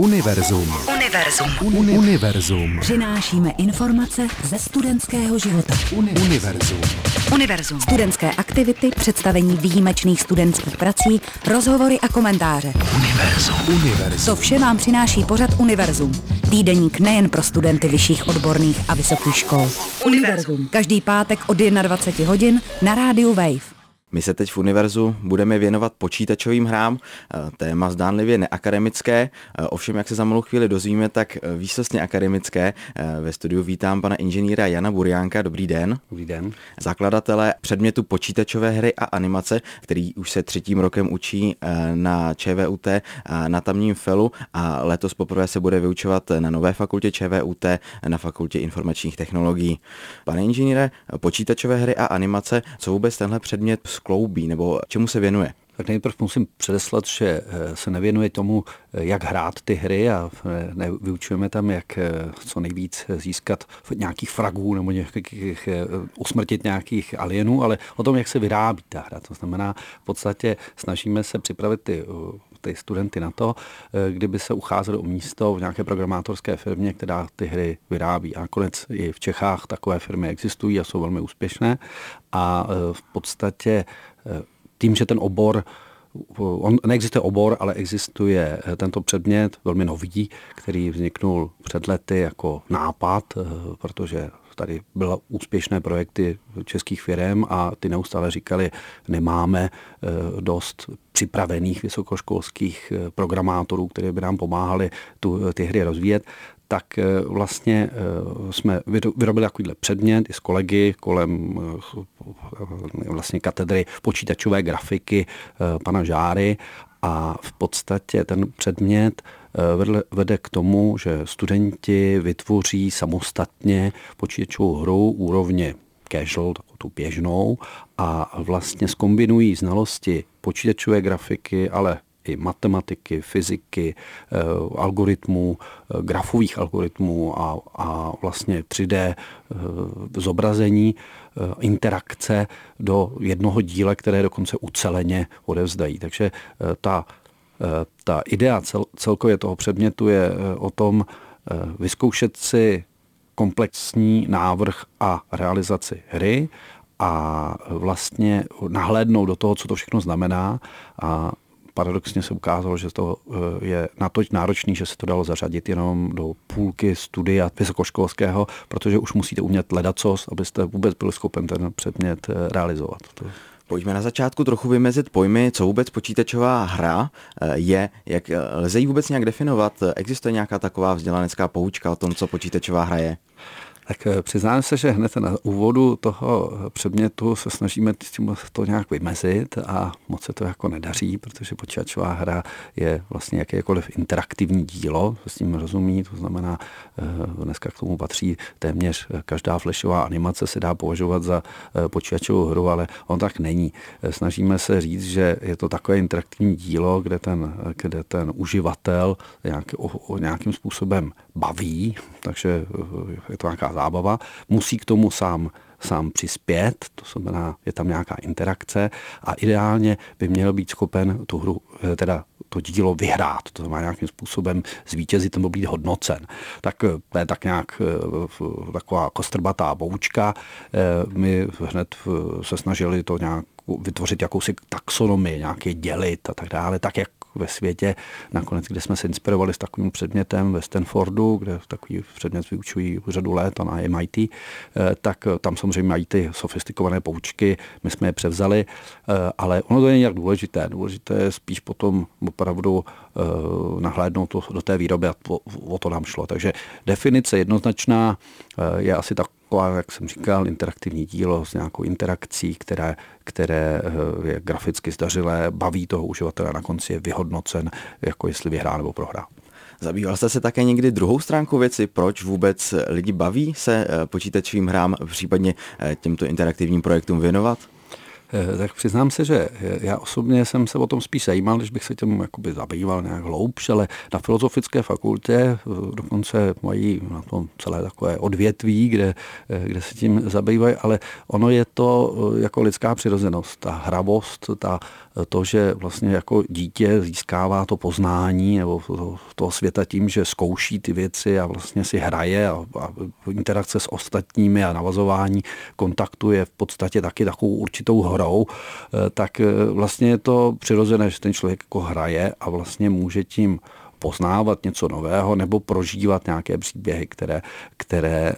Univerzum. Přinášíme informace ze studentského života. Univerzum. Studentské aktivity, představení výjimečných studentských prací, rozhovory a komentáře. Univerzum. To vše vám přináší pořad Univerzum. Týdeník nejen pro studenty vyšších odborných a vysokých škol. Univerzum. Každý pátek od 21 hodin na rádiu Wave. My se teď v Univerzu budeme věnovat počítačovým hrám, téma zdánlivě neakademické, ovšem jak se za malou chvíli dozvíme, tak výsostně akademické. Ve studiu vítám pana inženýra Jana Burjánka, dobrý den. Dobrý den. Zakladatele předmětu počítačové hry a animace, který už se 3. rokem učí na ČVUT na tamním FELu a letos poprvé se bude vyučovat na nové fakultě ČVUT na fakultě informačních technologií. Pane inženýre, počítačové hry a animace, co vůbec tenhle předmět skloubí, nebo čemu se věnuje? Tak nejprve musím předeslat, že se nevěnuje tomu, jak hrát ty hry a nevyučujeme tam, jak co nejvíc získat nějakých fragů nebo nějakých, usmrtit nějakých alienů, ale o tom, jak se vyrábí ta hra. To znamená, v podstatě snažíme se připravit ty studenty na to, kdyby se ucházeli o místo v nějaké programátorské firmě, která ty hry vyrábí. A nakonec i v Čechách takové firmy existují a jsou velmi úspěšné. A v podstatě tím, že ten obor, on neexistuje obor, ale existuje tento předmět velmi nový, který vzniknul před lety jako nápad, protože tady byly úspěšné projekty českých firem a ty neustále říkali, nemáme dost připravených vysokoškolských programátorů, kteří by nám pomáhali ty hry rozvíjet. Tak vlastně jsme vyrobili takovýhle předmět i s kolegy kolem vlastně katedry počítačové grafiky pana Žáry a v podstatě ten předmět vede k tomu, že studenti vytvoří samostatně počítačovou hru úrovně casual, takovou tu běžnou a vlastně zkombinují znalosti počítačové grafiky, ale i matematiky, fyziky, algoritmů, grafových algoritmů a vlastně 3D zobrazení, interakce do jednoho díla, které dokonce uceleně odevzdají. Takže ta idea celkově toho předmětu je o tom vyzkoušet si komplexní návrh a realizaci hry a vlastně nahlédnout do toho, co to všechno znamená a paradoxně se ukázalo, že to je natoť náročný, že se to dalo zařadit jenom do půlky studia vysokoškolského, protože už musíte umět ledacos, abyste vůbec byli schopen ten předmět realizovat. Pojďme na začátku trochu vymezit pojmy, co vůbec počítačová hra je, jak lze ji vůbec nějak definovat. Existuje nějaká taková vzdělanecká poučka o tom, co počítačová hra je? Tak přiznám se, že hned na úvodu toho předmětu se snažíme to nějak vymezit a moc se to jako nedaří, protože počítačová hra je vlastně jakékoliv interaktivní dílo, s tím rozumí, to znamená, dneska k tomu patří téměř každá flashová animace se dá považovat za počítačovou hru, ale on tak není. Snažíme se říct, že je to takové interaktivní dílo, kde ten uživatel nějakým způsobem baví, takže je to nějaká zábava, musí k tomu sám přispět, to znamená, je tam nějaká interakce a ideálně by měl být schopen tu hru, teda to dílo vyhrát, to znamená nějakým způsobem zvítězit nebo být hodnocen. Tak to je tak nějak taková kostrbatá poučka. My hned se snažili to nějak vytvořit jakousi taxonomii, nějaké dělit a tak dále, tak jak ve světě, nakonec, kde jsme se inspirovali s takovým předmětem ve Stanfordu, kde takový předmět vyučují řadu let a na MIT, tak tam samozřejmě mají ty sofistikované poučky, my jsme je převzali, ale ono to je nějak důležité. Důležité je spíš potom opravdu nahlédnout do té výroby a o to nám šlo. Takže definice jednoznačná je asi taková, jak jsem říkal, interaktivní dílo s nějakou interakcí, které je graficky zdařilé, baví toho uživatele, na konci je vyhodnocen, jako jestli vyhrá nebo prohrá. Zabýval jste se také někdy druhou stránkou věci, proč vůbec lidi baví se počítačovým hrám, případně těmto interaktivním projektům věnovat? Tak přiznám se, že já osobně jsem se o tom spíš zajímal, když bych se tím jakoby zabýval nějak hloubš, ale na Filozofické fakultě dokonce mají na tom celé takové odvětví, kde se tím zabývají, ale ono je to jako lidská přirozenost, ta hravost, ta to, že vlastně jako dítě získává to poznání nebo toho světa tím, že zkouší ty věci a vlastně si hraje a interakce s ostatními a navazování kontaktu je v podstatě taky takovou určitou hrou, tak vlastně je to přirozené, že ten člověk jako hraje a vlastně může tím poznávat něco nového nebo prožívat nějaké příběhy, které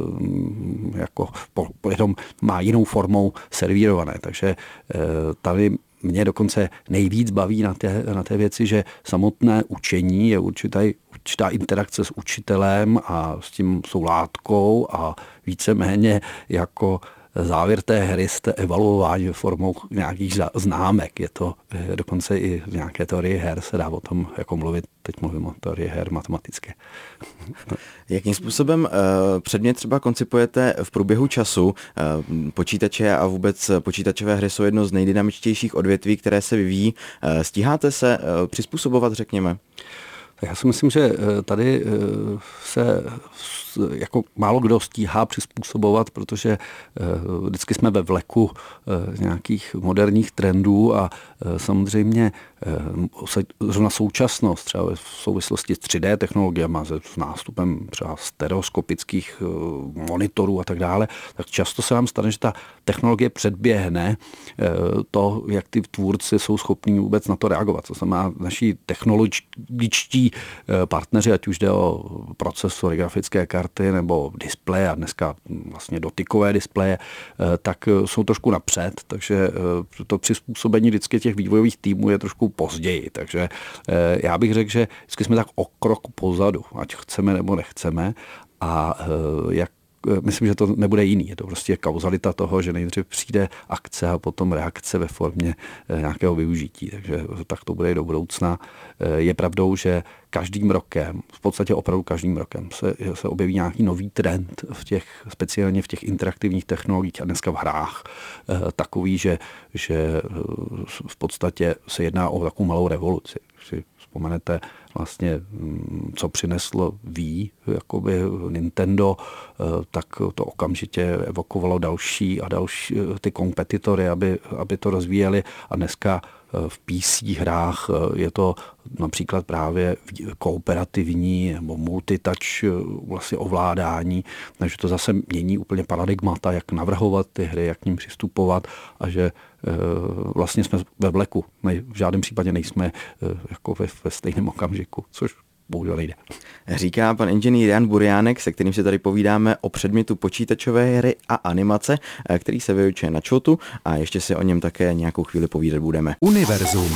jako potom má jinou formou servírované. Takže tady mě dokonce nejvíc baví na té věci, že samotné učení je určitá interakce s učitelem a s tím soulátkou a víceméně jako závěr té hry jste evaluování formou nějakých známek. Je to dokonce i v nějaké teorii her se dá o tom jako mluvit. Teď mluvím o teorii her matematické. Jakým způsobem předmět třeba koncipujete v průběhu času? Počítače a vůbec počítačové hry jsou jedno z nejdynamičtějších odvětví, které se vyvíjí. Stíháte se přizpůsobovat, řekněme? Já si myslím, že tady se jako málo kdo stíhá přizpůsobovat, protože vždycky jsme ve vleku nějakých moderních trendů a samozřejmě zrovna současnost, třeba v souvislosti s 3D technologiemi, s nástupem třeba stereoskopických monitorů a tak dále, tak často se nám stane, že ta technologie předběhne to, jak ty tvůrci jsou schopní vůbec na to reagovat. To znamená, naši technologičtí partneři, ať už jde o procesory, grafické karty nebo displeje a dneska vlastně dotykové displeje, tak jsou trošku napřed, takže to přizpůsobení vždycky těch vývojových týmů je trošku později. Takže já bych řekl, že vždycky jsme tak o krok pozadu, ať chceme nebo nechceme a myslím, že to nebude jiný. Je to prostě kauzalita toho, že nejdřív přijde akce a potom reakce ve formě nějakého využití. Takže tak to bude i do budoucna. Je pravdou, že každým rokem, v podstatě opravdu každým rokem se objeví nějaký nový trend speciálně v těch interaktivních technologiích a dneska v hrách takový, že v podstatě se jedná o takovou malou revoluci. Si vzpomenete vlastně, co přineslo Wii, jakoby Nintendo, tak to okamžitě evokovalo další a další ty kompetitory, aby to rozvíjeli a dneska v PC hrách je to například právě kooperativní nebo multitouch vlastně ovládání, takže to zase mění úplně paradigmata, jak navrhovat ty hry, jak k ním přistupovat a že vlastně jsme ve vleku. V žádném případě nejsme jako ve stejném okamžiku, což bohužel nejde. Říká pan inženýr Jan Buriánek, se kterým se tady povídáme o předmětu počítačové hry a animace, který se vyučuje na ČVUTu a ještě si o něm také nějakou chvíli povídat budeme. Univerzum.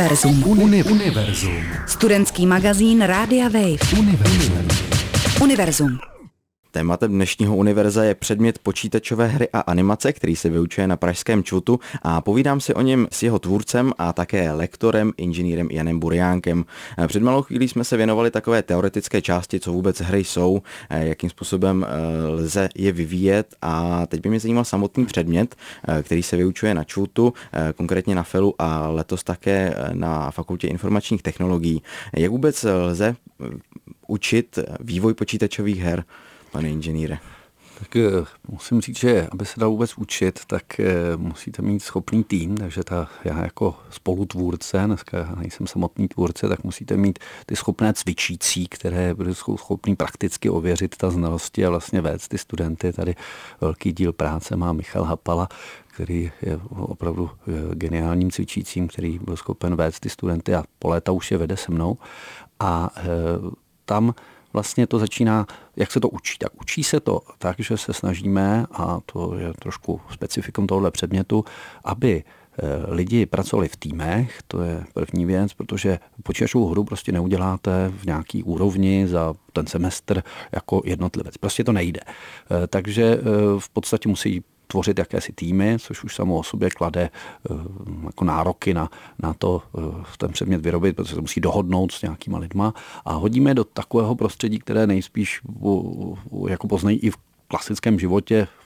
Studentský magazín Rádia Wave. Univerzum. Tématem dnešního univerza je předmět počítačové hry a animace, který se vyučuje na pražském ČVUTu a povídám si o něm s jeho tvůrcem a také lektorem, inženýrem Janem Buriánkem. Před malou chvílí jsme se věnovali takové teoretické části, co vůbec hry jsou, jakým způsobem lze je vyvíjet a teď by mě zajímal samotný předmět, který se vyučuje na ČVUTu, konkrétně na FELu a letos také na Fakultě informačních technologií. Jak vůbec lze učit vývoj počítačových her? Pane inženýre. Tak musím říct, že aby se dal vůbec učit, tak musíte mít schopný tým, takže já jako spolutvůrce, dneska nejsem samotný tvůrce, tak musíte mít ty schopné cvičící, které budou schopný prakticky ověřit ta znalosti a vlastně vést ty studenty. Tady velký díl práce má Michal Hapala, který je opravdu geniálním cvičícím, který byl schopen vést ty studenty a po léta už je vede se mnou. A tam vlastně to začíná, jak se to učí. Tak učí se to tak, že se snažíme, a to je trošku specifikum tohoto předmětu, aby lidi pracovali v týmech, to je první věc, protože počítačovou hru prostě neuděláte v nějaký úrovni za ten semestr jako jednotlivec. Prostě to nejde. Takže v podstatě musí tvořit jakési týmy, což už samo o sobě klade jako nároky na to ten předmět vyrobit, protože se musí dohodnout s nějakýma lidma a hodíme do takového prostředí, které nejspíš jako poznají i v klasickém životě, v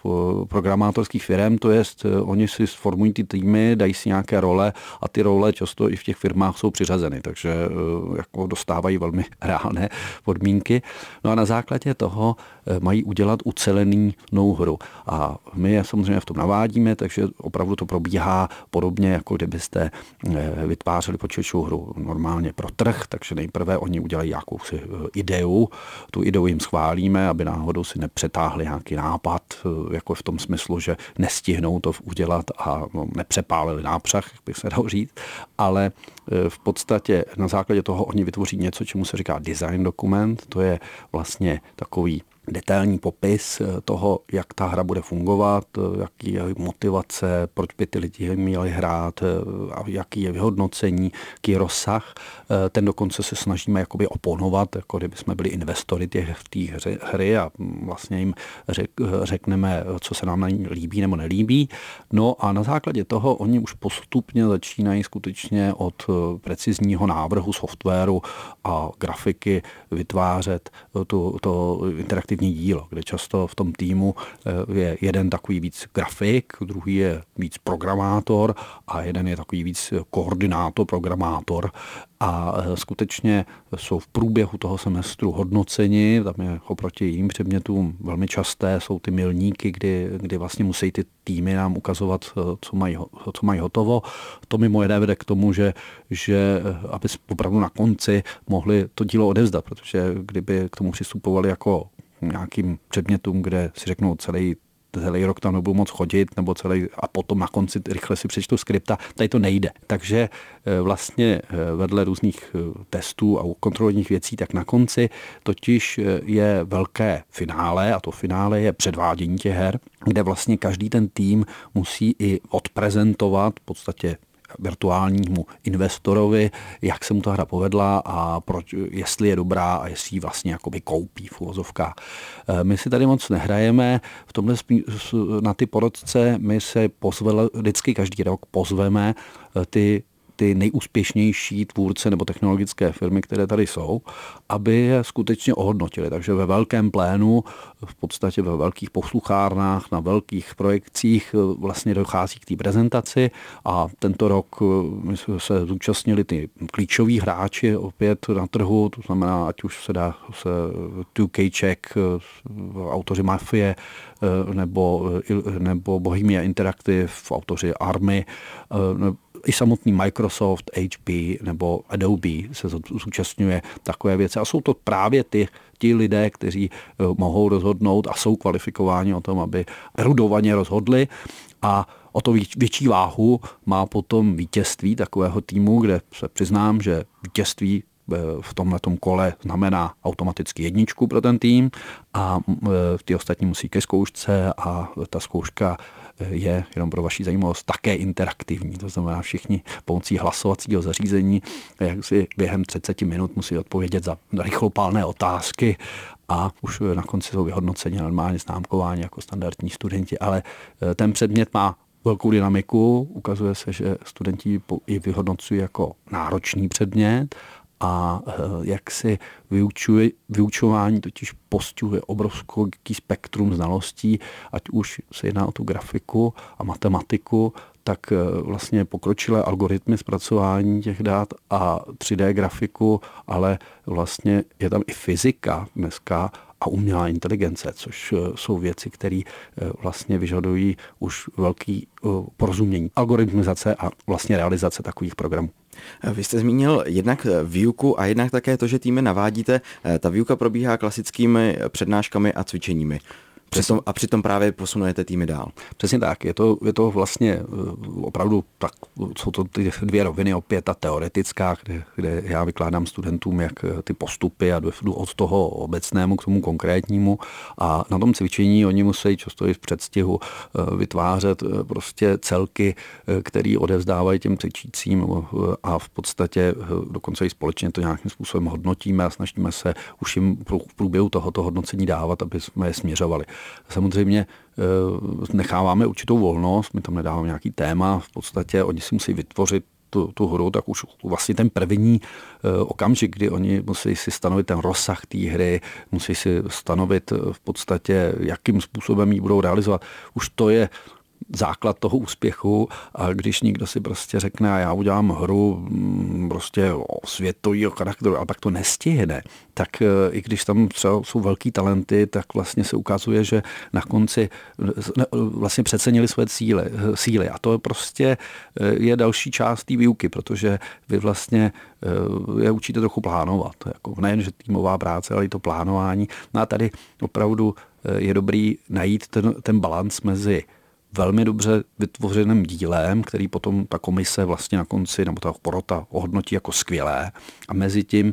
programátorských firm, to jest, oni si sformují ty týmy, dají si nějaké role a ty role často i v těch firmách jsou přiřazeny, takže jako dostávají velmi reálné podmínky. No a na základě toho mají udělat ucelenou hru. A my je samozřejmě v tom navádíme, takže opravdu to probíhá podobně, jako kdybyste vytvářeli počítačovou hru normálně pro trh, takže nejprve oni udělají jakousi ideu, tu ideu jim schválíme, aby náhodou si nepřetáhli nějaký nápad, jako v tom smyslu, že nestihnou to udělat a nepřepálili nápřah, jak bych se dal říct, ale v podstatě na základě toho oni vytvoří něco, čemu se říká design dokument, to je vlastně takový detailní popis toho, jak ta hra bude fungovat, jaký je motivace, proč by ty lidi měli hrát, a jaký je vyhodnocení, jaký je rozsah. Ten dokonce se snažíme jakoby oponovat, jako kdyby jsme byli investory té hry a vlastně jim řekneme, co se nám na ní líbí nebo nelíbí. No a na základě toho oni už postupně začínají skutečně od precizního návrhu softwaru a grafiky vytvářet to interaktivní dílo, kde často v tom týmu je jeden takový víc grafik, druhý je víc programátor a jeden je takový víc koordinátor, programátor a skutečně jsou v průběhu toho semestru hodnoceni, tam je oproti jiným předmětům velmi časté, jsou ty milníky, kdy vlastně musí ty týmy nám ukazovat, co mají hotovo. To mimo jiné vede k tomu, že aby opravdu na konci mohli to dílo odevzdat, protože kdyby k tomu přistupovali jako nějakým předmětům, kde si řeknou celý rok tam nebudu moc chodit, nebo a potom na konci rychle si přečtu skripta, tady to nejde. Takže vlastně vedle různých testů a kontrolních věcí, tak na konci totiž je velké finále a to finále je předvádění těch her, kde vlastně každý ten tým musí i odprezentovat v podstatě virtuálnímu investorovi, jak se mu ta hra povedla a proč, jestli je dobrá a jestli ji vlastně jakoby koupí v uvozovkách. My si tady moc nehrajeme, v tomhle na ty porodce my se vždycky každý rok pozveme ty nejúspěšnější tvůrce nebo technologické firmy, které tady jsou, aby je skutečně ohodnotili. Takže ve velkém plénu, v podstatě ve velkých posluchárnách, na velkých projekcích vlastně dochází k té prezentaci a tento rok my jsme se zúčastnili ty klíčoví hráči opět na trhu, to znamená, ať už se dá 2K Czech, autoři Mafie, nebo Bohemia Interactive, autoři Army, i samotný Microsoft, HP nebo Adobe se zúčastňuje takové věci. A jsou to právě ti lidé, kteří mohou rozhodnout a jsou kvalifikováni o tom, aby erudovaně rozhodli. A o to větší váhu má potom vítězství takového týmu, kde se přiznám, že vítězství v tomhletom kole znamená automaticky 1 pro ten tým a ty ostatní musí ke zkoušce a ta zkouška je, jenom pro vaši zajímavost, také interaktivní. To znamená, všichni pomocí hlasovacího zařízení, jak si během 30 minut musí odpovědět za rychlopálné otázky a už na konci jsou vyhodnoceni normálně známkování jako standardní studenti, ale ten předmět má velkou dynamiku, ukazuje se, že studenti ji vyhodnocují jako náročný předmět a jak si vyučování totiž postihuje obrovský spektrum znalostí, ať už se jedná o tu grafiku a matematiku, tak vlastně pokročilé algoritmy zpracování těch dat a 3D grafiku, ale vlastně je tam i fyzika dneska a umělá inteligence, což jsou věci, které vlastně vyžadují už velký porozumění algoritmizace a vlastně realizace takových programů. Vy jste zmínil jednak výuku a jednak také to, že týmy navádíte. Ta výuka probíhá klasickými přednáškami a cvičeními. Přitom právě posunujete týmy dál. Přesně tak. Je to vlastně opravdu tak, jsou to ty 2 roviny, opět ta teoretická, kde já vykládám studentům, jak ty postupy a jdu od toho obecnému k tomu konkrétnímu a na tom cvičení oni musí často i v předstihu vytvářet prostě celky, které odevzdávají těm cvičícím a v podstatě dokonce i společně to nějakým způsobem hodnotíme a snažíme se už jim v průběhu tohoto hodnocení dávat, aby jsme je směřovali. Samozřejmě necháváme určitou volnost, my tam nedáváme nějaký téma, v podstatě oni si musí vytvořit tu hru, tak už vlastně ten první okamžik, kdy oni musí si stanovit ten rozsah té hry, musí si stanovit v podstatě, jakým způsobem ji budou realizovat. Už to je základ toho úspěchu, a když někdo si prostě řekne, a já udělám hru prostě o světovýho charakteru, a pak to nestihne, tak i když tam třeba jsou velký talenty, tak vlastně se ukazuje, že na konci vlastně přecenili své síly. A to prostě je další část té výuky, protože vy vlastně je učíte trochu plánovat. Jako nejen, že týmová práce, ale i to plánování. No a tady opravdu je dobrý najít ten balanc mezi velmi dobře vytvořeným dílem, který potom ta komise vlastně na konci, nebo ta porota ohodnotí jako skvělé, a mezi tím,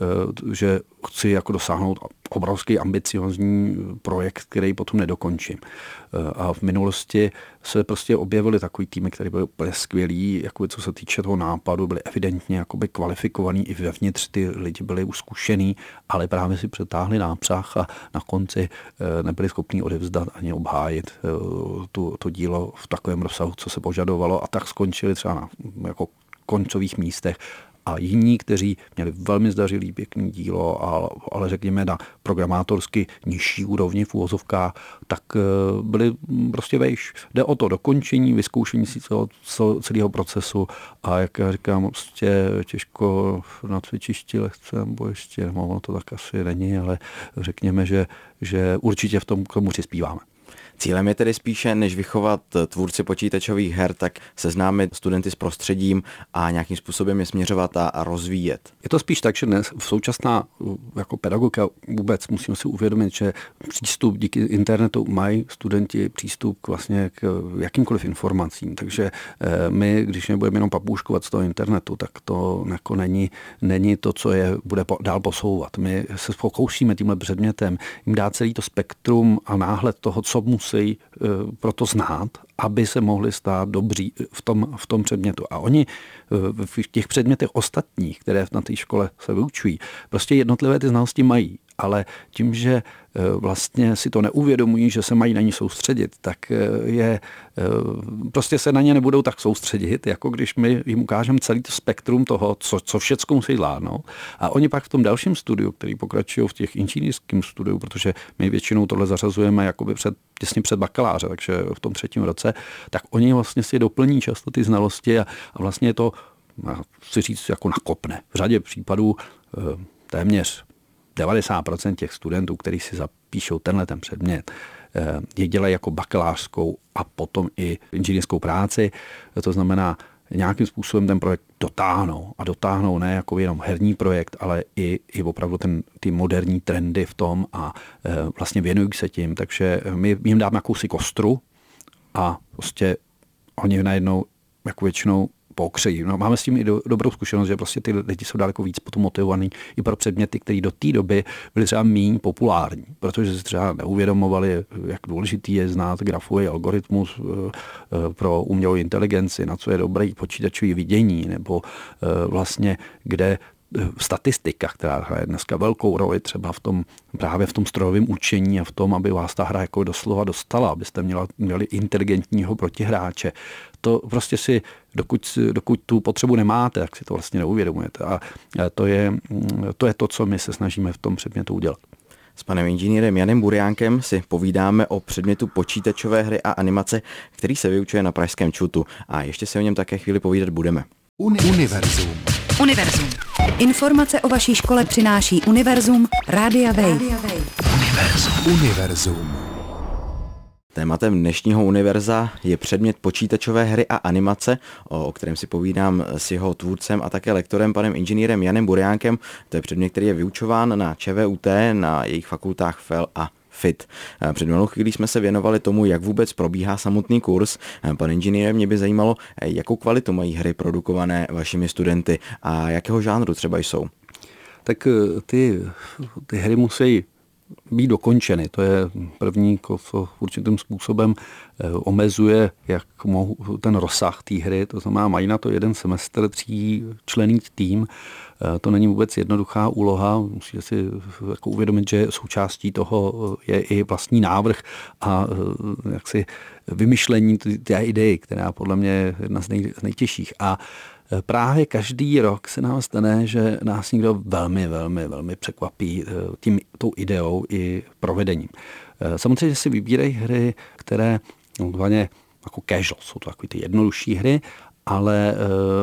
že chci jako dosáhnout obrovský ambiciozní projekt, který potom nedokončím. A v minulosti se prostě objevily takový týmy, které byly úplně skvělý, jako co se týče toho nápadu, byly evidentně jakoby kvalifikovaný, i vevnitř ty lidi byli už zkušený, ale právě si přetáhli nápřah a na konci nebyli schopní odevzdat ani obhájit to dílo v takovém rozsahu, co se požadovalo, a tak skončili třeba na jako koncových místech. A jiní, kteří měli velmi zdařilý pěkný dílo, ale řekněme na programátorsky nižší úrovni v uvozovkách, tak byli prostě vejš. Jde o to dokončení, vyzkoušení si celého procesu, a jak já říkám, prostě těžko na cvičišti lehce, nebo ještě, ono to tak asi není, ale řekněme, že určitě v tom k tomu přispíváme. Cílem je tedy spíše, než vychovat tvůrci počítačových her, tak seznámit studenty s prostředím a nějakým způsobem je směřovat a rozvíjet. Je to spíš tak, že dnes v současná jako pedagogika vůbec musíme si uvědomit, že přístup díky internetu mají studenti přístup k jakýmkoliv informacím. Takže my, když nebudeme jenom papouškovat z toho internetu, tak to jako není to, co je bude dál posouvat. My se pokoušíme tímhle předmětem jim dát celý to spektrum a náhled toho, co musí proto znát, aby se mohli stát dobří v tom předmětu. A oni v těch předmětech ostatních, které na té škole se vyučují, prostě jednotlivé ty znalosti mají, ale tím, že vlastně si to neuvědomují, že se mají na ní soustředit, tak prostě se na ně nebudou tak soustředit, jako když my jim ukážeme celý to spektrum toho, co všecko musí zvládnout. A oni pak v tom dalším studiu, který pokračují v těch inženýrském studiu, protože my většinou tohle zařazujeme jakoby těsně před bakaláře, takže v tom 3. roce, tak oni vlastně si doplní často ty znalosti a vlastně to, chci říct, jako nakopne. V řadě případů téměř 90% těch studentů, kteří si zapíšou tenhle ten předmět, je dělají jako bakalářskou a potom i inženýrskou práci. To znamená, nějakým způsobem ten projekt dotáhnou. A dotáhnou ne jako jenom herní projekt, ale i opravdu ty moderní trendy v tom a vlastně věnují se tím. Takže my jim dáme jakousi kostru a prostě oni najednou jako většinou pokřejí. No, máme s tím i dobrou zkušenost, že prostě ty lidi jsou daleko víc potom motivovaní i pro předměty, které do té doby byly třeba méně populární, protože si třeba neuvědomovali, jak důležitý je znát grafový algoritmus pro umělou inteligenci, na co je dobrý počítačový vidění, nebo vlastně kde statistika, která hraje dneska velkou roli třeba právě v tom strojovém učení a v tom, aby vás ta hra jako doslova dostala, abyste měli inteligentního protihráče. To prostě si, dokud tu potřebu nemáte, tak si to vlastně neuvědomujete. A to je to, co my se snažíme v tom předmětu udělat. S panem inženýrem Janem Buriánkem si povídáme o předmětu počítačové hry a animace, který se vyučuje na pražském ČUTu. A ještě se o něm také chvíli povídat budeme. Univerzum. Informace o vaší škole přináší Univerzum Rádia Wave. Univerzum. Tématem dnešního univerza je předmět počítačové hry a animace, o kterém si povídám s jeho tvůrcem a také lektorem panem inženýrem Janem Buriánkem. To je předmět, který je vyučován na ČVUT, na jejich fakultách FEL a FIT. Před malou chvílí jsme se věnovali tomu, jak vůbec probíhá samotný kurz. Pan inženýr, mě by zajímalo, jakou kvalitu mají hry produkované vašimi studenty a jakého žánru třeba jsou. Tak ty hry musí být dokončeny. To je první, co určitým způsobem omezuje ten rozsah té hry. To znamená, mají na to jeden semestr 3členný tým. To není vůbec jednoduchá úloha. Musíte si jako uvědomit, že součástí toho je i vlastní návrh a jaksi vymyšlení té idei, která podle mě je jedna z nejtěžších. A právě každý rok se nám stane, že nás někdo velmi, velmi, velmi překvapí tou ideou i provedením. Samozřejmě si vybírají hry, které jako casual, jsou to takové ty jednodušší hry, ale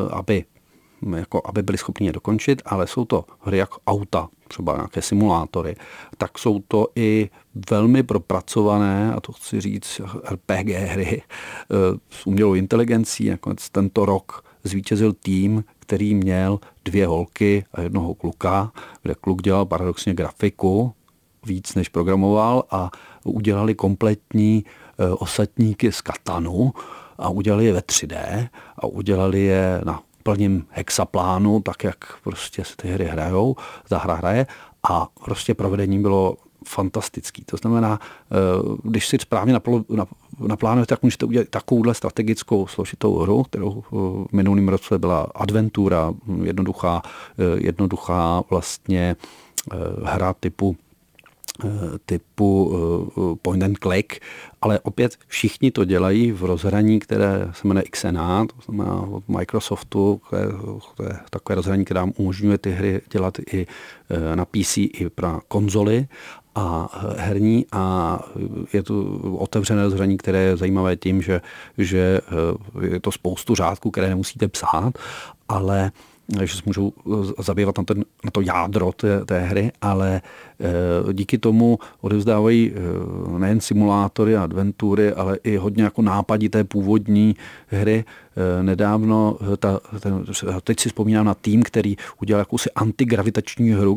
aby byli schopni je dokončit, ale jsou to hry jako auta, třeba nějaké simulátory, tak jsou to i velmi propracované, a to chci říct, RPG hry s umělou inteligencí. Nakonec tento rok zvítězil tým, který měl 2 holky a 1 kluka, kde kluk dělal paradoxně grafiku, víc než programoval, a udělali kompletní osadníky z Katanu a udělali je ve 3D a udělali je na plným hexaplánu, tak jak prostě se ty hry hrajou, ta hra hraje, a prostě provedení bylo fantastický. To znamená, když si správně naplánujete, tak můžete udělat takovouhle strategickou složitou hru, kterou v minulým roce byla adventura, jednoduchá vlastně hra typu point and click, ale opět všichni to dělají v rozhraní, které se jmenuje XNA, to znamená od Microsoftu, to je takové rozhraní, které nám umožňuje ty hry dělat i na PC, i pro konzoly a herní, a je to otevřené rozhraní, které je zajímavé tím, že je to spoustu řádků, které nemusíte psát, ale že se můžou zabývat na to jádro té hry, ale díky tomu odevzdávají nejen simulátory a adventury, ale i hodně jako nápadí té původní hry. Nedávno, teď si vzpomínám na tým, který udělal jakousi antigravitační hru,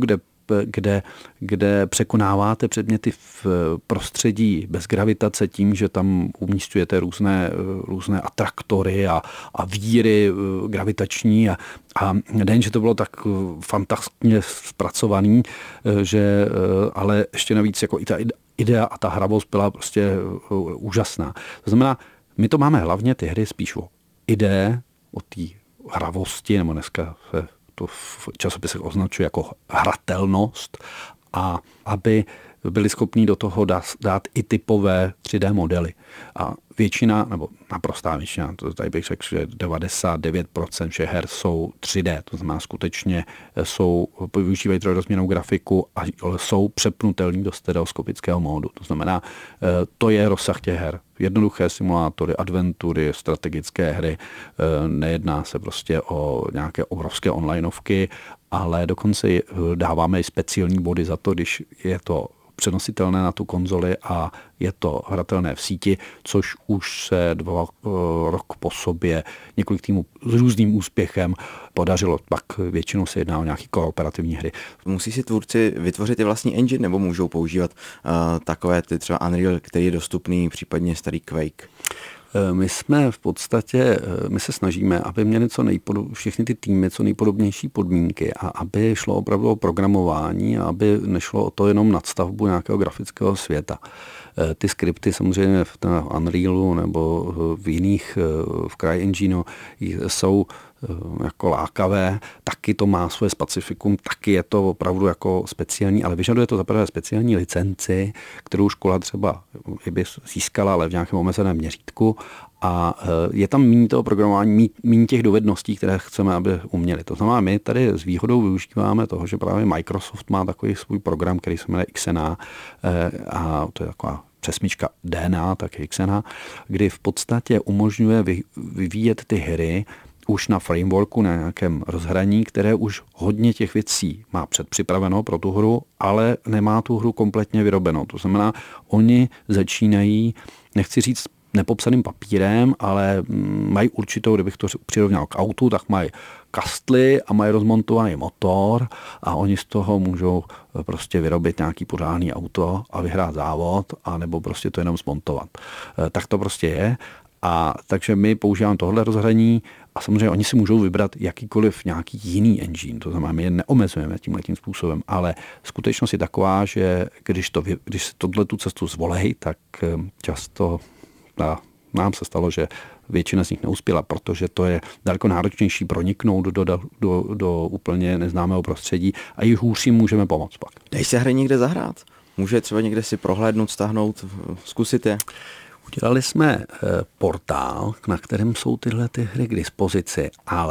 kde překonáváte předměty v prostředí bez gravitace tím, že tam umístujete různé atraktory a víry gravitační a nejen, že to bylo tak fantasticky zpracovaný, že ale ještě navíc jako i ta idea a ta hravost byla prostě úžasná. To znamená, my to máme hlavně ty hry spíš o ideje, o té hravosti, nebo dneska se to v časopisech označuje jako hratelnost, a aby byli schopní do toho dát i typové 3D modely. A většina, nebo naprostá většina, tady bych řekl, že 99% všech her jsou 3D, to znamená skutečně využívají trojrozměrnou grafiku a jsou přepnutelní do stereoskopického módu. To znamená, to je rozsah těch her. Jednoduché simulátory, adventury, strategické hry, nejedná se prostě o nějaké obrovské onlineovky, ale dokonce dáváme i speciální body za to, když je to přenositelné na tu konzoli a je to hratelné v síti, což už se 2 roky po sobě několik týmů s různým úspěchem podařilo. Pak většinou se jedná o nějaké kooperativní hry. Musí si tvůrci vytvořit i vlastní engine, nebo můžou používat takové ty třeba Unreal, který je dostupný, případně starý Quake? My se snažíme, aby měli všechny ty týmy co nejpodobnější podmínky a aby šlo opravdu o programování a aby nešlo o to jenom nadstavbu nějakého grafického světa. Ty skripty samozřejmě v Unrealu nebo v jiných, v CryEngineu jsou jako lákavé, taky to má svoje specifikum, taky je to opravdu jako speciální, ale vyžaduje to zaprvé speciální licenci, kterou škola třeba by získala, ale v nějakém omezeném měřítku, a je tam méně toho programování, méně těch dovedností, které chceme, aby uměli. To znamená, my tady s výhodou využíváme toho, že právě Microsoft má takový svůj program, který se jmenuje XNA, a to je taková přesmička DNA, tak je XNA, kdy v podstatě umožňuje vyvíjet ty hry už na frameworku, na nějakém rozhraní, které už hodně těch věcí má předpřipraveno pro tu hru, ale nemá tu hru kompletně vyrobenou. To znamená, oni začínají, nechci říct nepopsaným papírem, ale mají určitou, kdybych to přirovnal k autu, tak mají kastly a mají rozmontovaný motor a oni z toho můžou prostě vyrobit nějaký pořádný auto a vyhrát závod, anebo prostě to jenom zmontovat. Tak to prostě je. A takže my používáme tohle rozhraní a samozřejmě oni si můžou vybrat jakýkoliv nějaký jiný engine, to znamená, my je neomezujeme tímhletím způsobem, ale skutečnost je taková, že když se tu cestu zvolej, tak často nám se stalo, že většina z nich neuspěla, protože to je daleko náročnější proniknout do úplně neznámého prostředí a i hůř jim můžeme pomoct pak. Dají se hry někde zahrát? Může třeba někde si prohlédnout, stáhnout, zkusit je? Udělali jsme portál, na kterém jsou tyhle ty hry k dispozici, ale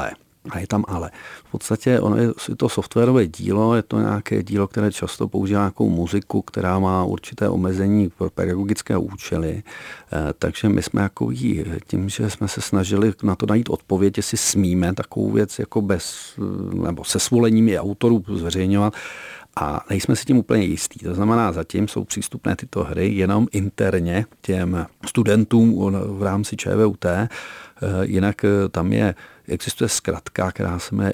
A je tam ale. V podstatě ono je to softwarové dílo, je to nějaké dílo, které často používá nějakou muziku, která má určité omezení pro pedagogické účely. Takže my jsme tím, že jsme se snažili na to najít odpověď, jestli smíme takovou věc jako nebo se svolením i autorů zveřejňovat. A nejsme si tím úplně jistí. To znamená, zatím jsou přístupné tyto hry jenom interně těm studentům v rámci ČVUT. Jinak tam existuje zkratka, která se jmenuje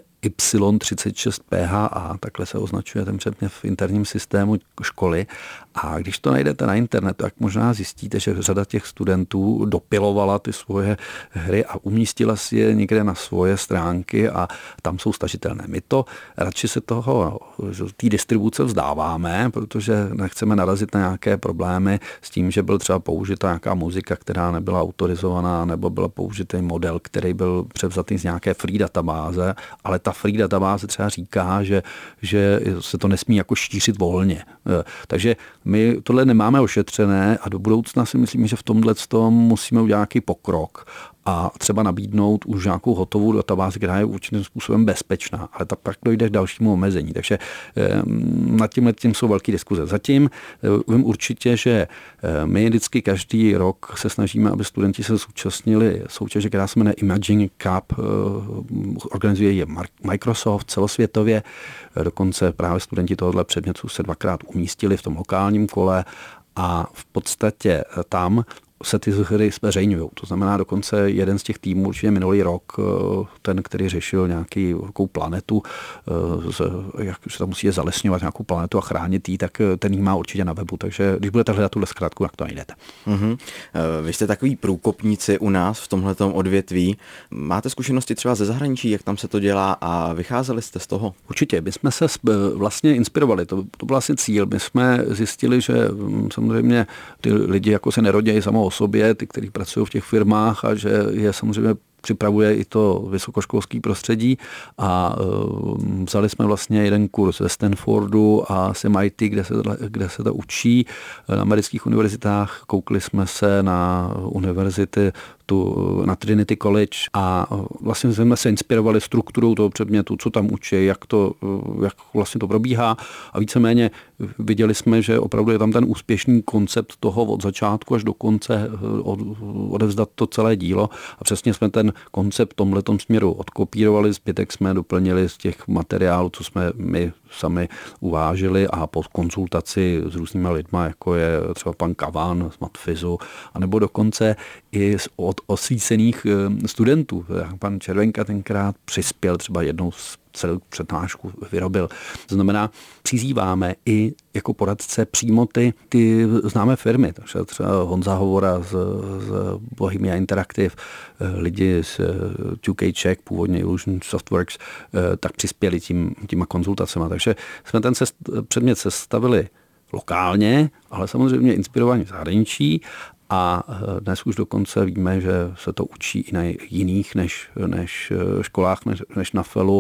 Y36PHA, takhle se označuje ten předmět v interním systému školy. A když to najdete na internetu, tak možná zjistíte, že řada těch studentů dopilovala ty svoje hry a umístila si je někde na svoje stránky a tam jsou stažitelné. My to radši se té distribuce vzdáváme, protože nechceme narazit na nějaké problémy s tím, že byl třeba použita nějaká muzika, která nebyla autorizovaná, nebo byl použitý model, který byl převzatý z nějaké free databáze, ale ta free databáze třeba říká, že se to nesmí jako šířit volně. Takže my tohle nemáme ošetřené a do budoucna si myslím, že v tomhletom musíme udělat nějaký pokrok a třeba nabídnout už nějakou hotovou databázi, která je určitým způsobem bezpečná, ale tak pak dojde k dalšímu omezení. Takže nad tím jsou velké diskuze. Zatím vím určitě, že my vždycky každý rok se snažíme, aby studenti se zúčastnili soutěže, která se jmenuje Imagine Cup, organizuje je Microsoft celosvětově, dokonce právě studenti tohoto předmětu se 2krát umístili v tom lokálním kole a v podstatě tam se ty hry zveřejňují. To znamená dokonce jeden z těch týmů, určitě minulý rok, ten, který řešil nějakou planetu, jak se tam musí zalesňovat nějakou planetu a chránit jí, tak ten jí má určitě na webu. Takže když budete hledat tuhle zkrátku, tak to najdete. Mm-hmm. Vy jste takový průkopníci u nás v tomhletom odvětví. Máte zkušenosti třeba ze zahraničí, jak tam se to dělá a vycházeli jste z toho? Určitě. My jsme se vlastně inspirovali. To byl vlastně cíl. My jsme zjistili, že samozřejmě ty lidi jako se nerodějí samo o sobě, ty, kteří pracují v těch firmách a že je samozřejmě připravuje i to vysokoškolské prostředí a vzali jsme vlastně jeden kurz ze Stanfordu a z MIT, kde se to učí na amerických univerzitách. Koukli jsme se na univerzity na Trinity College a vlastně jsme se inspirovali strukturou toho předmětu, co tam učí, jak vlastně to probíhá a víceméně viděli jsme, že opravdu je tam ten úspěšný koncept toho od začátku až do konce odevzdat to celé dílo a přesně jsme ten koncept v tomhletom směru odkopírovali, zbytek jsme doplnili z těch materiálů, co jsme my sami uvážili a po konzultaci s různými lidma, jako je třeba pan Kavan z Matfizu, anebo dokonce i od osvícených studentů. Pan Červenka tenkrát přispěl třeba jednou celou přednášku vyrobil. To znamená, přizýváme i jako poradce přímo ty známé firmy. Takže třeba Honza Hovora z Bohemia Interactive, lidi z 2K Czech, původně Illusion Softworks, tak přispěli těma konzultacema. Takže jsme ten předmět sestavili lokálně, ale samozřejmě inspirovaní v zahraničí. A dnes už dokonce víme, že se to učí i na jiných než školách, než na FELu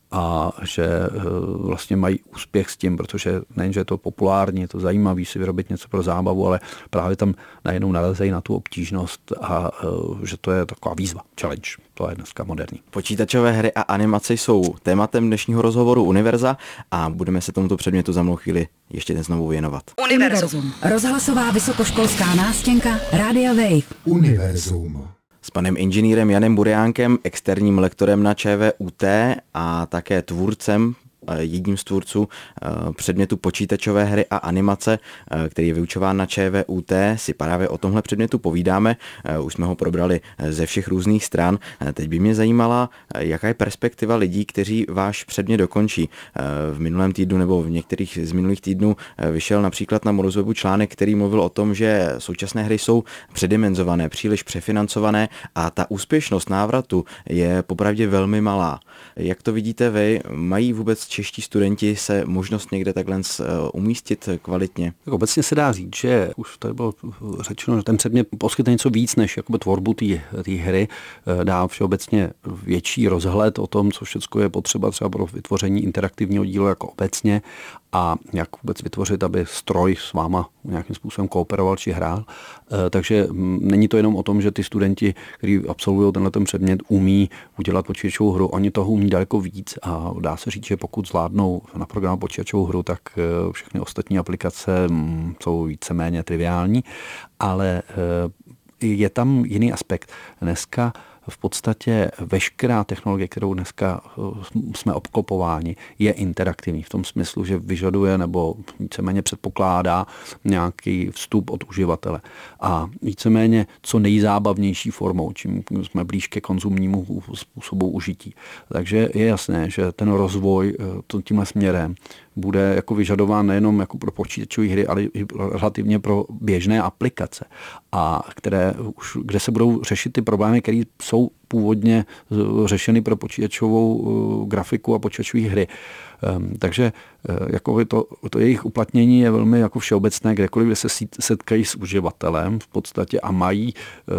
a že vlastně mají úspěch s tím, protože nejenže je to populární, je to zajímavé si vyrobit něco pro zábavu, ale právě tam najednou nalezejí na tu obtížnost a že to je taková výzva, challenge. To je dneska moderní. Počítačové hry a animace jsou tématem dnešního rozhovoru Univerza a budeme se tomuto předmětu za mnou chvíli ještě dnes znovu věnovat. Univerzum. Rozhlasová vysokoškolská nástěnka Rádia Wave. Univerzum. S panem inženýrem Janem Buriánkem, externím lektorem na ČVUT a také tvůrcem, jedním z tvůrců předmětu počítačové hry a animace, který je vyučován na ČVUT, si právě o tomhle předmětu povídáme. Už jsme ho probrali ze všech různých stran. Teď by mě zajímala, jaká je perspektiva lidí, kteří váš předmět dokončí. V minulém týdnu nebo v některých z minulých týdnů vyšel například na Morozwebu článek, který mluvil o tom, že současné hry jsou předimenzované, příliš přefinancované a ta úspěšnost návratu je popravdě velmi malá. Jak to vidíte vy? Mají vůbec čeští studenti se možnost někde takhle umístit kvalitně? Tak obecně se dá říct, že už tady bylo řečeno, že ten předmět poskytne něco víc než jakoby tvorbu té hry, dá všeobecně větší rozhled o tom, co všechno je potřeba třeba pro vytvoření interaktivního dílu jako obecně a jak vůbec vytvořit, aby stroj s váma nějakým způsobem kooperoval či hrál. Takže není to jenom o tom, že ty studenti, kteří absolvují tenhle předmět, umí udělat počítačovou hru, oni toho umí daleko víc a dá se říct, že pokud zvládnou na programu počítačovou hru, tak všechny ostatní aplikace jsou víceméně triviální, ale je tam jiný aspekt. Dneska v podstatě veškerá technologie, kterou dneska jsme obklopováni, je interaktivní v tom smyslu, že vyžaduje nebo víceméně předpokládá nějaký vstup od uživatele. A víceméně co nejzábavnější formou, čím jsme blíž ke konzumnímu způsobu užití. Takže je jasné, že ten rozvoj tímhle směrem bude jako vyžadován nejenom jako pro počítačové hry, ale i relativně pro běžné aplikace, a kde se budou řešit ty problémy, které jsou původně řešeny pro počítačovou grafiku a počítačové hry. Takže jako to jejich uplatnění je velmi jako všeobecné, kdekoliv, kde se setkají s uživatelem v podstatě a mají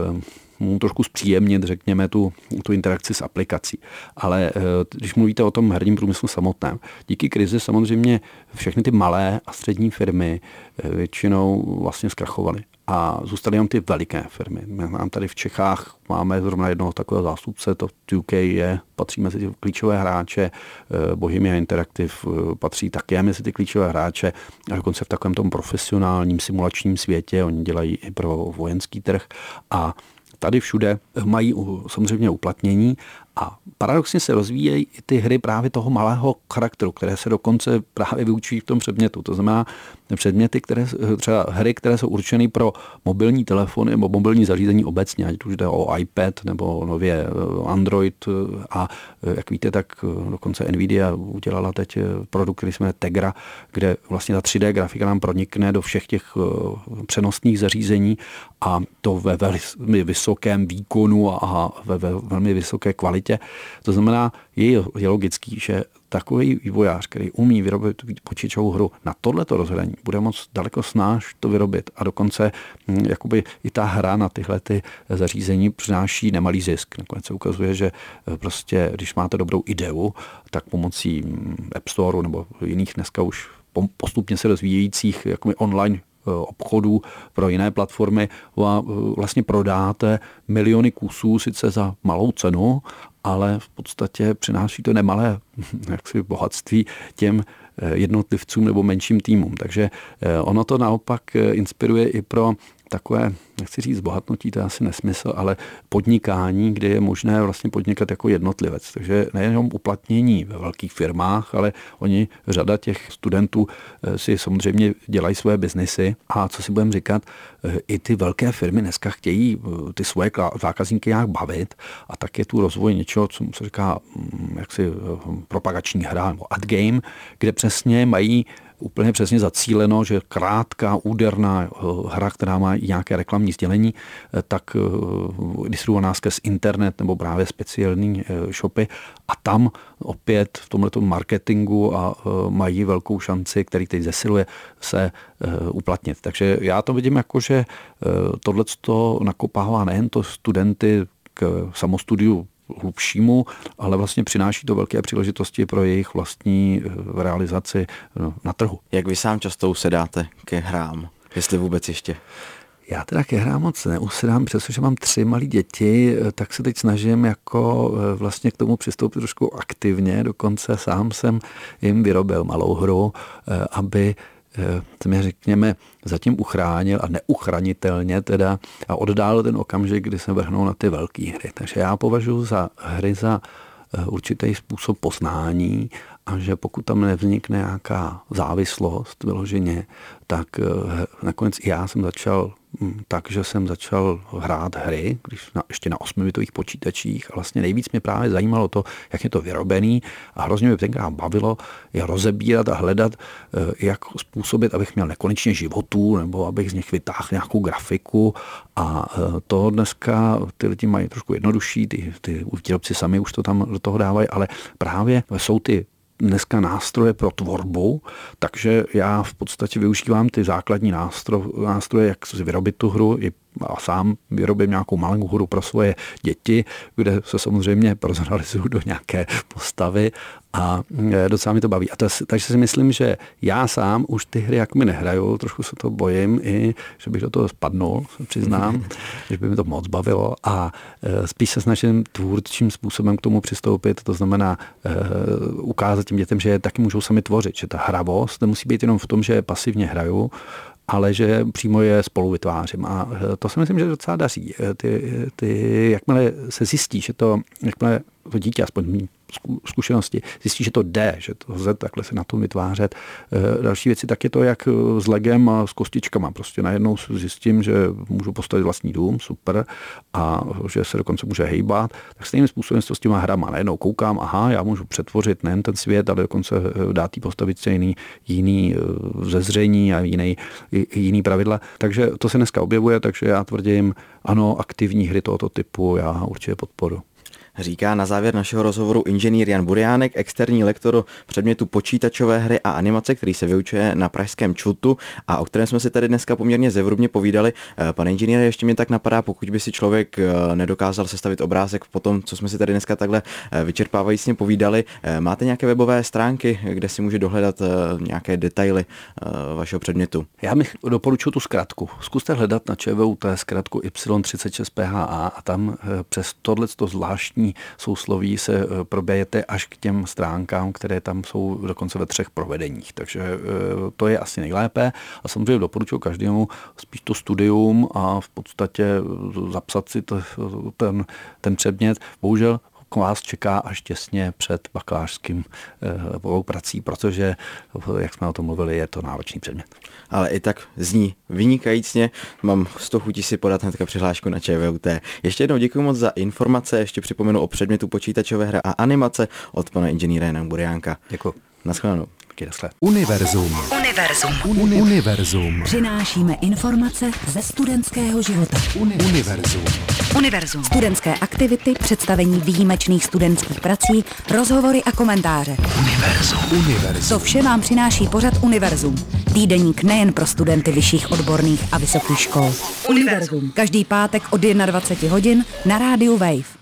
trošku zpříjemnit, řekněme, tu interakci s aplikací. Ale když mluvíte o tom herním průmyslu samotném, díky krizi samozřejmě všechny ty malé a střední firmy většinou vlastně zkrachovaly. A zůstaly jenom ty veliké firmy. Mám tady v Čechách, máme zrovna jednoho takového zástupce, to 2K patří mezi ty klíčové hráče, Bohemia Interactive patří také mezi ty klíčové hráče, a dokonce v takovém tom profesionálním simulačním světě, oni dělají i pro vojenský trh a tady všude mají samozřejmě uplatnění a paradoxně se rozvíjejí i ty hry právě toho malého charakteru, které se dokonce právě vyučují v tom předmětu. To znamená předměty, třeba hry, které jsou určeny pro mobilní telefony nebo mobilní zařízení obecně, ať už jde o iPad nebo nově Android. A jak víte, tak dokonce Nvidia udělala teď produkt, který se jmenuje Tegra, kde vlastně ta 3D grafika nám pronikne do všech těch přenosných zařízení a to ve velmi vysokém výkonu a ve velmi vysoké kvalitě. To znamená, je logický, že takový vývojář, který umí vyrobit počítačovou hru na tohleto rozhraní, bude moc daleko snáž to vyrobit a dokonce jakoby i ta hra na tyhle ty zařízení přináší nemalý zisk. Nakonec se ukazuje, že prostě, když máte dobrou ideu, tak pomocí App Store nebo jiných dneska už postupně se rozvíjejících jakoby online obchodů pro jiné platformy vlastně prodáte miliony kusů sice za malou cenu, ale v podstatě přináší to nemalé bohatství těm jednotlivcům nebo menším týmům. Takže ono to naopak inspiruje i pro takové, nechci říct bohatnutí, to je asi nesmysl, ale podnikání, kde je možné vlastně podnikat jako jednotlivec. Takže nejenom uplatnění ve velkých firmách, ale řada těch studentů si samozřejmě dělají své biznesy a co si budeme říkat, i ty velké firmy dneska chtějí ty svoje zákazníky nějak bavit a tak je tu rozvoj něčeho, co se říká jaksi propagační hra nebo ad game, kde přesně mají úplně přesně zacíleno, že krátká, úderná hra, která má nějaké reklamní sdělení, tak distribuovaná skrz internet nebo právě speciální shopy a tam opět v tomhleto marketingu a mají velkou šanci, který teď zesiluje, se uplatnit. Takže já to vidím jako, že tohleto nakopává nejen to studenty k samostudiu hlubšímu, ale vlastně přináší to velké příležitosti pro jejich vlastní realizaci na trhu. Jak vy sám často usedáte ke hrám, jestli vůbec ještě? Já teda ke hrám moc neusedám, přestože mám 3 malé děti, tak se teď snažím jako vlastně k tomu přistoupit trošku aktivně, dokonce sám jsem jim vyrobil malou hru, aby mě řekněme zatím uchránil a neuchranitelně teda a oddálil ten okamžik, kdy se vrhnou na ty velké hry. Takže já považuji za hry za určitý způsob poznání a že pokud tam nevznikne nějaká závislost vyloženě, tak nakonec i já jsem začal takže jsem začal hrát hry, ještě na 8-bitových počítačích a vlastně nejvíc mě právě zajímalo to, jak je to vyrobený a hrozně mě tenkrát bavilo je rozebírat a hledat, jak způsobit, abych měl nekonečně životů nebo abych z nich vytáhl nějakou grafiku a to dneska ty lidi mají trošku jednodušší, ty výrobci sami už to tam do toho dávají, ale právě jsou ty dneska nástroje pro tvorbu, takže já v podstatě využívám ty základní nástroje, jak si vyrobit tu hru, i a sám vyrobím nějakou malinkou hru pro svoje děti, kde se samozřejmě personalizuju do nějaké postavy a docela mi to baví. Takže si myslím, že já sám už ty hry jak mi nehraju, trošku se to bojím i, že bych do toho spadnul, přiznám, že by mi to moc bavilo a spíš se snažím tvůrčím způsobem k tomu přistoupit, to znamená ukázat těm dětem, že taky můžou sami tvořit, že ta hravost nemusí být jenom v tom, že pasivně hraju, ale že přímo je spolu vytvářím. A to si myslím, že docela daří. Jakmile se zjistí, že jakmile to dítě, aspoň mý zkušenosti, zjistí, že to jde, že to lze takhle se na tom vytvářet. Další věci, tak je to jak s legem a s kostičkama. Prostě najednou zjistím, že můžu postavit vlastní dům, super, a že se dokonce může hejbat. Tak stejným způsobem s těma hrama. Najednou koukám, aha, já můžu přetvořit nejen ten svět, ale dokonce dát jí postavit se jiný vzezření a jiný pravidla. Takže to se dneska objevuje, takže já tvrdím, ano, aktivní hry tohoto typu já určitě podporu. Říká na závěr našeho rozhovoru inženýr Jan Buriánek, externí lektor předmětu počítačové hry a animace, který se vyučuje na pražském ČVUTu a o kterém jsme si tady dneska poměrně zevrubně povídali. Pane inženýre, ještě mě tak napadá, pokud by si člověk nedokázal sestavit obrázek po tom, co jsme si tady dneska takhle vyčerpávajícně povídali, máte nějaké webové stránky, kde si může dohledat nějaké detaily vašeho předmětu? Já bych doporučil tu zkratku. Zkuste hledat na ČVUT zkratku Y36PHA a tam přes tohleto zvláštní sousloví se probějete až k těm stránkám, které tam jsou dokonce ve 3 provedeních. Takže to je asi nejlépe a samozřejmě doporučuji každému spíš to studium a v podstatě zapsat si ten předmět. Bohužel vás čeká až těsně před bakalářským prací, protože, jak jsme o tom mluvili, je to náročný předmět. Ale i tak zní vynikajícně. Mám 100 chutí si podat hnedka přihlášku na ČVUT. Ještě jednou děkuji moc za informace. Ještě připomenu o předmětu počítačové hry a animace od pana inženýra Jana Buriánka. Děkuji. Naschledanou. Univerzum. Univerzum. Přinášíme informace ze studentského života. Univerzum. Studentské aktivity, představení výjimečných studentských prací, rozhovory a komentáře. Univerzum. To vše vám přináší pořad Univerzum. Týdeník nejen pro studenty vyšších odborných a vysokých škol. Univerzum. Každý pátek od 21 hodin na rádiu Wave.